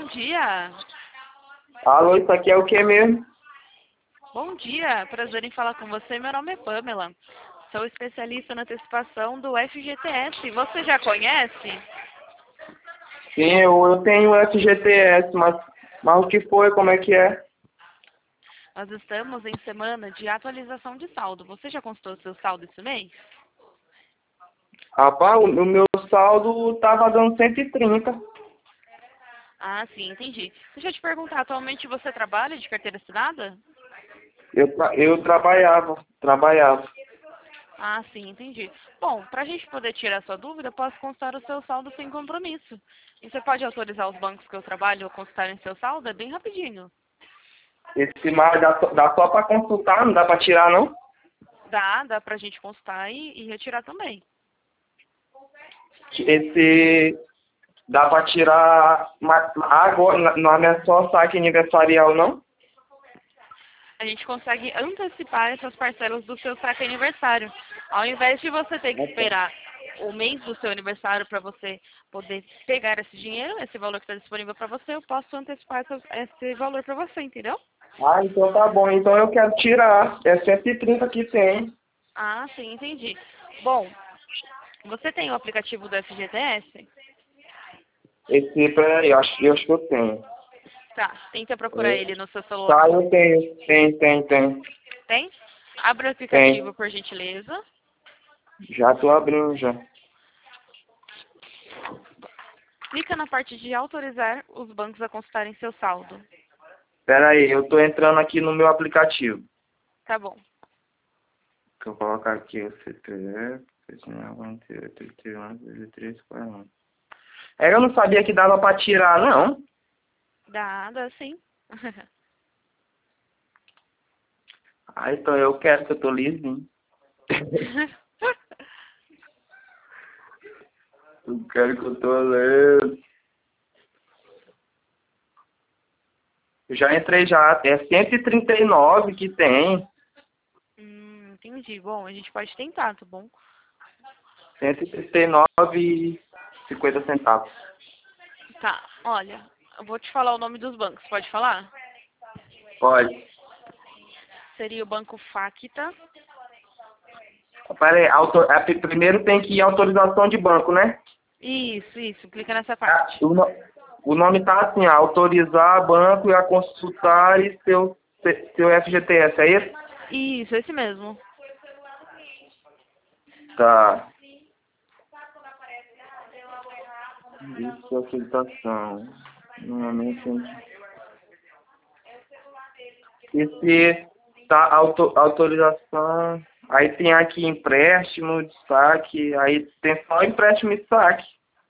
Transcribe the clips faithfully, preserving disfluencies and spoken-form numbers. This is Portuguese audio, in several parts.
dia. Alô, isso aqui é o que mesmo? Bom dia, prazer em falar com você. Meu nome é Pamela. Sou especialista na antecipação do F G T S. Você já conhece? Sim, eu, eu tenho F G T S, mas, mas o que foi? Como é que é? Nós estamos em semana de atualização de saldo. Você já consultou seu saldo esse mês? Rapaz, o, o meu saldo tava dando cento e trinta. Ah, sim, entendi. Deixa eu te perguntar, atualmente você trabalha de carteira assinada? Eu, tra- eu trabalhava, trabalhava. Ah, sim, entendi. Bom, para a gente poder tirar sua dúvida, eu posso consultar o seu saldo sem compromisso. E você pode autorizar os bancos que eu trabalho a consultarem seu saldo? É bem rapidinho. Esse mar dá, só- dá só pra consultar, não dá pra tirar, não? Dá, dá pra gente consultar e, e retirar também. Esse dá pra tirar ma- agora, não é só saque aniversarial, não? A gente consegue antecipar essas parcelas do seu saque aniversário. Ao invés de você ter que esperar o mês do seu aniversário para você poder pegar esse dinheiro, esse valor que está disponível para você, eu posso antecipar essa- esse valor para você, entendeu? Ah, então tá bom. Então eu quero tirar. É cento e trinta que tem. Ah, sim, entendi. Bom, você tem o aplicativo do F G T S? Esse, peraí, eu acho, eu acho que eu tenho. Tá, tenta procurar ele no seu celular. Tá, eu tenho. Tem, tem, tem. Tem? Abre o aplicativo, Tem. por gentileza. Já tô abrindo já. Clica na parte de autorizar os bancos a consultarem seu saldo. Pera aí, eu tô entrando aqui no meu aplicativo. Tá bom. Deixa eu colocar aqui o C P F, trinta e um, três, quarenta e um. É, eu não sabia que dava pra tirar, não. Dá, dá sim. Ah, então eu quero, que eu tô lisinho. Eu quero que eu tô lendo. Eu já entrei já. É cento e trinta e nove que tem. hum, entendi. Bom, a gente pode tentar, tá bom? cento e trinta e nove e cinquenta centavos. Tá, olha, eu vou te falar o nome dos bancos, pode falar? Pode. Seria o Banco Facta. Pera aí, auto, é, primeiro tem que ir autorização de banco, né? Isso, isso, clica nessa Ah, parte. o, no, o nome tá assim, ó, autorizar banco e a consultar e seu, seu F G T S, é isso? Isso, esse mesmo. Tá. Isso é autorização. Normalmente. Esse tá auto, autorização. Aí tem aqui empréstimo de saque. Aí tem só empréstimo e saque.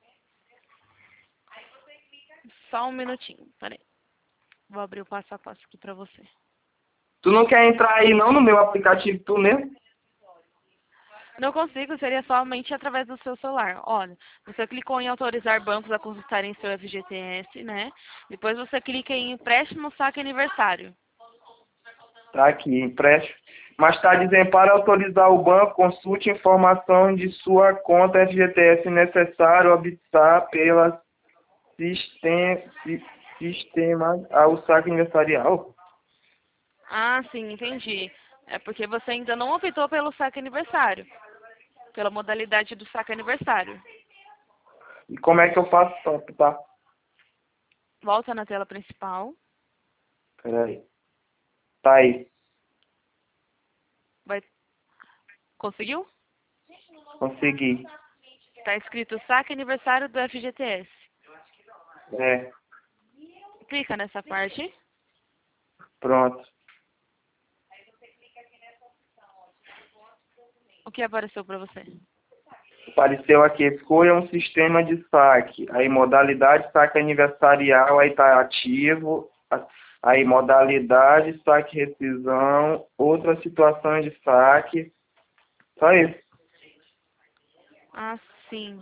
Só um minutinho, peraí. Vou abrir o passo a passo aqui pra você. Tu não quer entrar aí não no meu aplicativo, tu mesmo? Não consigo, seria somente através do seu celular. Olha, você clicou em autorizar bancos a consultarem seu F G T S, né? Depois você clica em empréstimo saque aniversário. Tá aqui, empréstimo. Mas está dizendo para autorizar o banco, consulte informação de sua conta F G T S necessário optar pela sistema, sistema ao saque aniversarial. Ah, sim, entendi. É porque você ainda não optou pelo saque aniversário, pela modalidade do saque aniversário. E como é que eu faço para optar? Volta na tela principal. Peraí. Tá aí. Vai... Conseguiu? Consegui. Está escrito saque aniversário do F G T S. É. Clica nessa parte. Pronto. O que apareceu para você? Apareceu aqui, escolha um sistema de saque. Aí modalidade saque aniversarial, aí tá ativo. Aí modalidade, saque rescisão, outras situações de saque. Só isso. Ah, sim.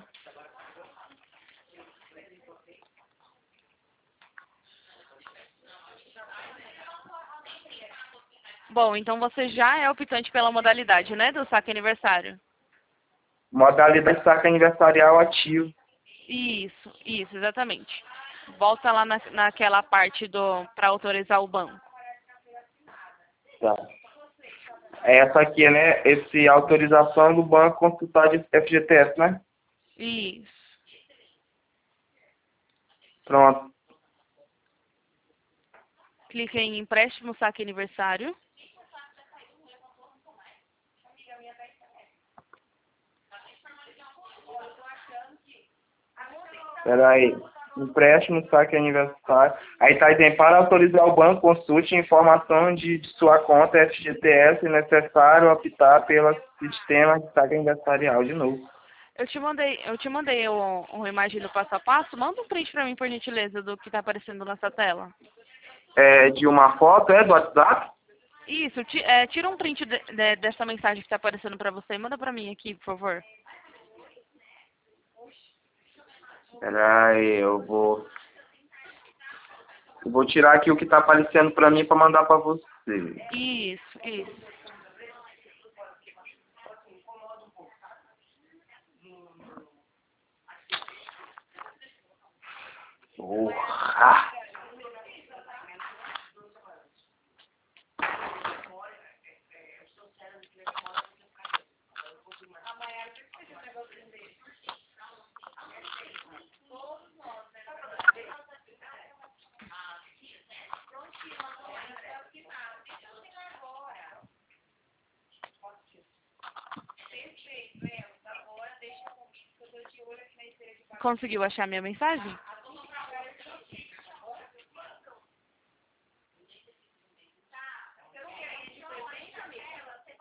Bom, então você já é optante pela modalidade, né, do saque aniversário? Modalidade saque aniversarial ativo. Isso, isso, exatamente. volta lá na, naquela parte do para autorizar o banco. Tá. É essa aqui, né? Esse autorização do banco consultar de F G T S, né? Isso. Pronto. Clica em empréstimo saque aniversário. Espera aí. Empréstimo, saque aniversário. Aí tá dizendo, para autorizar o banco, consulte informação de, de sua conta F G T S necessário optar pelo sistema de saque aniversarial de novo. Eu te mandei, eu te mandei o- uma imagem do passo a passo. Manda um print pra mim, por gentileza, do que tá aparecendo nessa tela. É, de uma foto, é, do WhatsApp? Isso, ti- é, tira um print de- de- dessa mensagem que tá aparecendo pra você e manda pra mim aqui, por favor. Espera aí, eu vou... Eu vou tirar aqui o que tá aparecendo pra mim pra mandar pra você. Isso, isso. Porra! Conseguiu achar minha mensagem?